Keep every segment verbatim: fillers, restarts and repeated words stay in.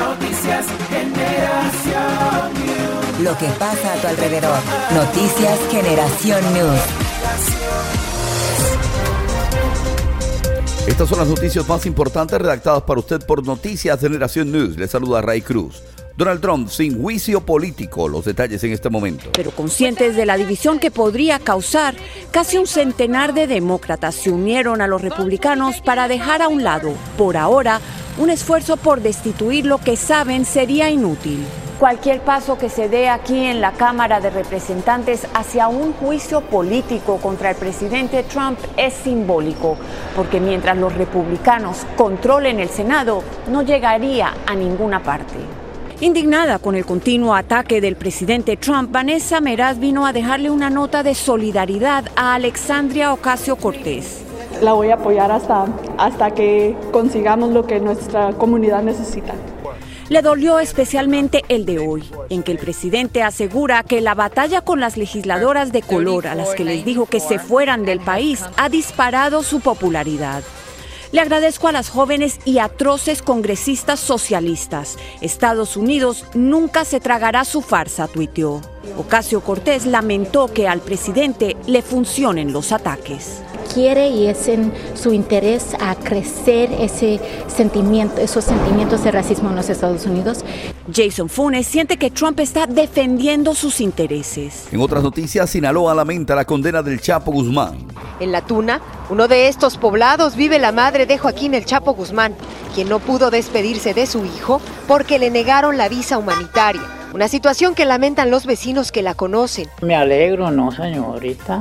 Noticias Generación News. Lo que pasa a tu alrededor. Noticias Generación News. Estas son las noticias más importantes redactadas para usted por Noticias Generación News. Le saluda Ray Cruz. Donald Trump sin juicio político. Los detalles en este momento. Pero conscientes de la división que podría causar, casi un centenar de demócratas se unieron a los republicanos para dejar a un lado, por ahora, un esfuerzo por destituir lo que saben sería inútil. Cualquier paso que se dé aquí en la Cámara de Representantes hacia un juicio político contra el presidente Trump es simbólico, porque mientras los republicanos controlen el Senado, no llegaría a ninguna parte. Indignada con el continuo ataque del presidente Trump, Vanessa Meraz vino a dejarle una nota de solidaridad a Alexandria Ocasio-Cortez. La voy a apoyar hasta, hasta que consigamos lo que nuestra comunidad necesita. Le dolió especialmente el de hoy, en que el presidente asegura que la batalla con las legisladoras de color a las que les dijo que se fueran del país ha disparado su popularidad. Le agradezco a las jóvenes y atroces congresistas socialistas. Estados Unidos nunca se tragará su farsa, tuiteó. Ocasio-Cortez lamentó que al presidente le funcionen los ataques. Quiere y es en su interés a crecer ese sentimiento, esos sentimientos de racismo en los Estados Unidos. Jason Funes siente que Trump está defendiendo sus intereses. En otras noticias, Sinaloa lamenta la condena del Chapo Guzmán. En La Tuna, uno de estos poblados, vive la madre de Joaquín El Chapo Guzmán, quien no pudo despedirse de su hijo porque le negaron la visa humanitaria. Una situación que lamentan los vecinos que la conocen. Me alegro, no señorita.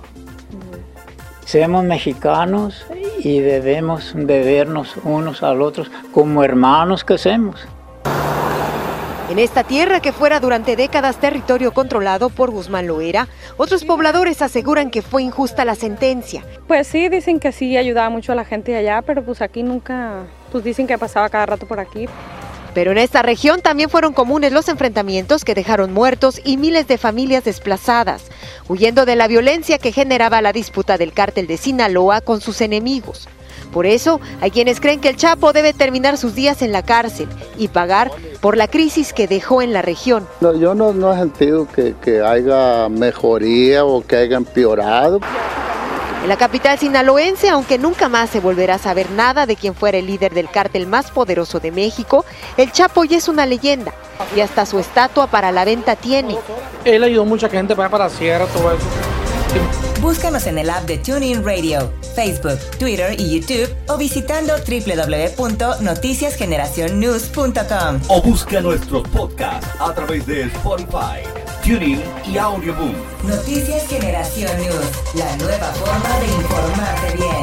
Somos mexicanos y debemos de vernos unos a los otros como hermanos que somos. En esta tierra que fuera durante décadas territorio controlado por Guzmán Loera, otros pobladores aseguran que fue injusta la sentencia. Pues sí, dicen que sí ayudaba mucho a la gente de allá, pero pues aquí nunca, pues dicen que pasaba cada rato por aquí. Pero en esta región también fueron comunes los enfrentamientos que dejaron muertos y miles de familias desplazadas, huyendo de la violencia que generaba la disputa del cártel de Sinaloa con sus enemigos. Por eso, hay quienes creen que el Chapo debe terminar sus días en la cárcel y pagar por la crisis que dejó en la región. No, yo no, no he sentido que, que haya mejoría o que haya empeorado. En la capital sinaloense, aunque nunca más se volverá a saber nada de quién fuera el líder del cártel más poderoso de México, el Chapo ya es una leyenda y hasta su estatua para la venta tiene. Él ayudó a mucha gente para, para Sierra, todo eso. Búscanos en el app de TuneIn Radio, Facebook, Twitter y YouTube o visitando doble u doble u doble u punto noticias generación news punto com. O busca nuestros podcasts a través de Spotify, TuneIn y Audioboom. Noticias Generación News, la nueva forma de informarte bien.